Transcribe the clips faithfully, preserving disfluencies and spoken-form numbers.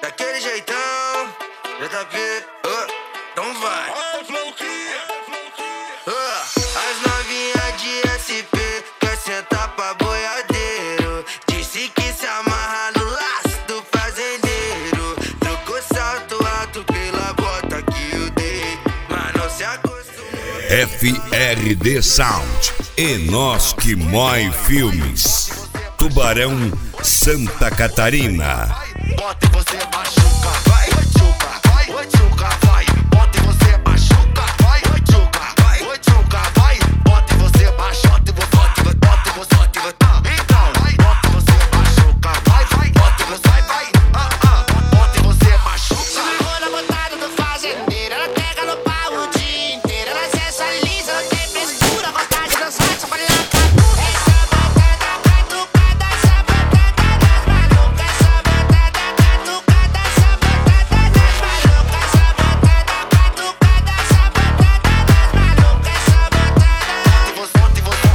daquele jeitão. J P, uh, então vai. Uh, as novinhas de S P quer sentar pra boiadeiro. Disse que se amarra no laço do fazendeiro. Trocou salto alto pela bota que eu dei, mas não se acostumou. F R D Sound e Nós Que Mói Filmes, Tubarão, Santa Catarina. Bota e você machuca, vai, oi tchuca, vai, oi tchuca, vai. Bota e você machuca, vai, oi tchuca, vai, oi tchuca, vai. Bota e você machuca, bota e você, bota e você, bota e você. Então, bota e você machuca, vai, vai, bota e você, vai, vai. Ah, ah, bota e você machuca. Segura a botada do fazendeiro, ela pega no pau o dia inteiro. Ela sensualiza, não tem frescura, vontade de dançar, só pra lá. Essa botada catucada, essa botada das malucas, essa botada catucada, essa botada das malucas, essa botada catucada, essa botada das malucas, essa botada. Bota e você,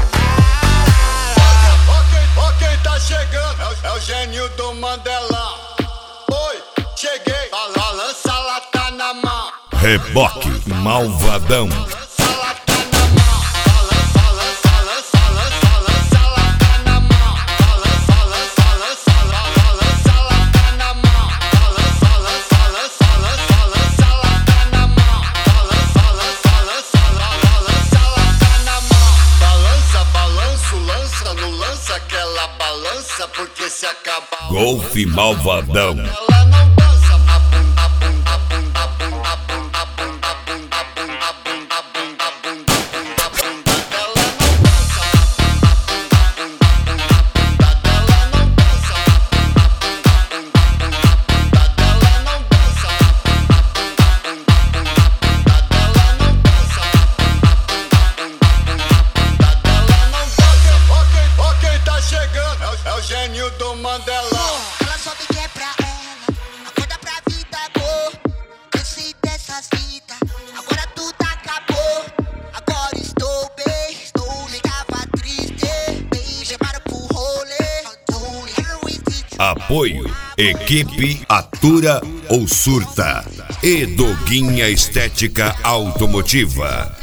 Ó quem tá chegando, é o, é o gênio do Mandelão. Oi, cheguei, a la- lança lata na mão. Reboque Malvadão. Lança lata na mão. Lança, lança, lança, lança, lança lata na mão. Lança, lança, lança, lança, lança lata na mão. Lança, lança, lança, lança, lança lata na mão. Lança, lança, lança, lança, lança lata na mão. Balança, balanço, lança, não lança aquela balança, porque se acabar Golfe Malvadão. ela não dança. A bunda, bunda, bunda, bunda, bunda, bunda, bunda, bunda, bunda, bunda, bunda, bunda, bunda dela não dança. A bunda, bunda, bunda, bunda dela não dança. A bunda, bunda, bunda, bunda dela não dança. A bunda, bunda, bunda, bunda dela não dança. A bunda, bunda, bunda, bunda dela não dança. Ó quem, ó quem tá chegando, é o, é o gênio do Mandelão. Ela soube que é pra ela, acorda pra vida, amor. Cansei dessas fitas, agora tudo acabou. Agora estou bem, estou bem, tava triste. Bem, chamaram pro rolê, tô ligando. Apoio Equipe Atura ou Surta e Doguinha Estética Automotiva.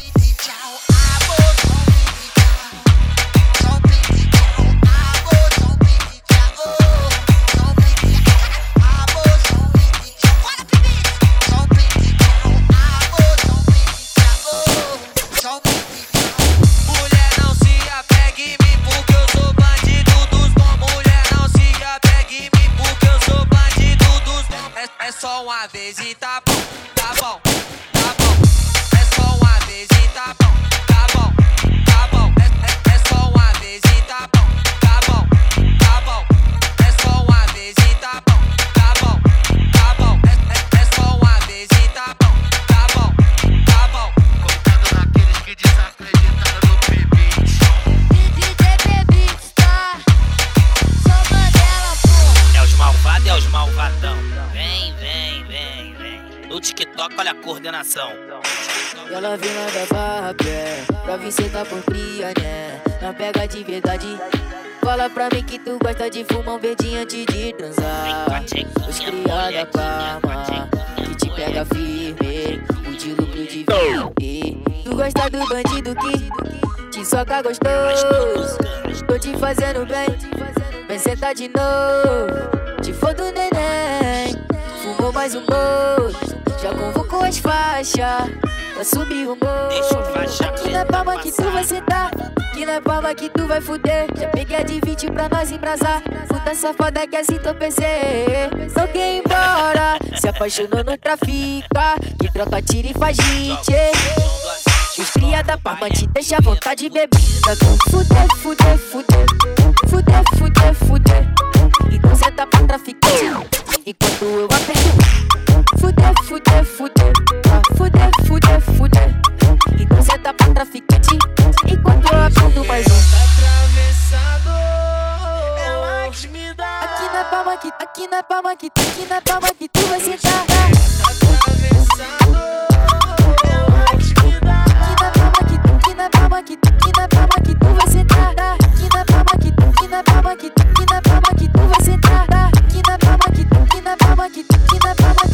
Mulher não se apegue em mim porque eu sou bandido dos bons. Mulher não se apegue em mim porque eu sou bandido dos bons. É, é só uma vez e tá bom, tá bom, tá bom. É só uma vez e tá bom, tá bom, tá bom. É, é, é só uma vez e tá bom, tá bom, tá bom. É só uma vez e tá bom, tá bom, tá bom. É, é, é só uma vez e tá bom, tá bom, tá bom. contando naqueles que desacreditaram no P-Beat. D J Beats, tá? Sou Mandela, pô. É os malvados, é os malvadão. Vem, vem, vem, vem. No TikTok, olha a coordenação. Ela vem lá da barra pé, pra vir sentar por cria, né? Não pega de verdade. Fala pra mim que tu gosta de fumar um verdinho antes de transar. Os cria da Parma, que te pega firme, o de lucro de verde. Tu gosta do bandido que te soca gostoso. Tô te fazendo bem, vem sentar de novo. Te for do neném, fumou mais um gosto. Já convocou as faixas pra subir o Deixa eu morro. faixar Aqui na palma que tu vai sentar, aqui na palma que tu vai fuder. Já peguei a de vinte pra nós embrasar. Puta safada que assim tô pensei. Não quer ir embora, se apaixonou no trafica, que troca tiro e faz hit. Os cria da Parma te deixa à vontade bebida. Fuder, fuder, fuder, fuder, fuder, fuder. Então senta pra traficante, enquanto eu aperto. Fuder, fuder, fuder, ah, fuder, fuder, fuder. Então senta pra traficante, enquanto eu aperto mais um. Atravessado, ela que me dá. Aqui na palma que, aqui na palma que, aqui na palma que tu vai sentar. Atravessado, ela que me dá. Aqui na palma que, aqui na palma que, aqui na palma que tu vai sentar. Aqui na palma que, aqui na palma que, aqui na palma que tu vai sentar. Aqui na palma que, aqui na palma palma que, que na palma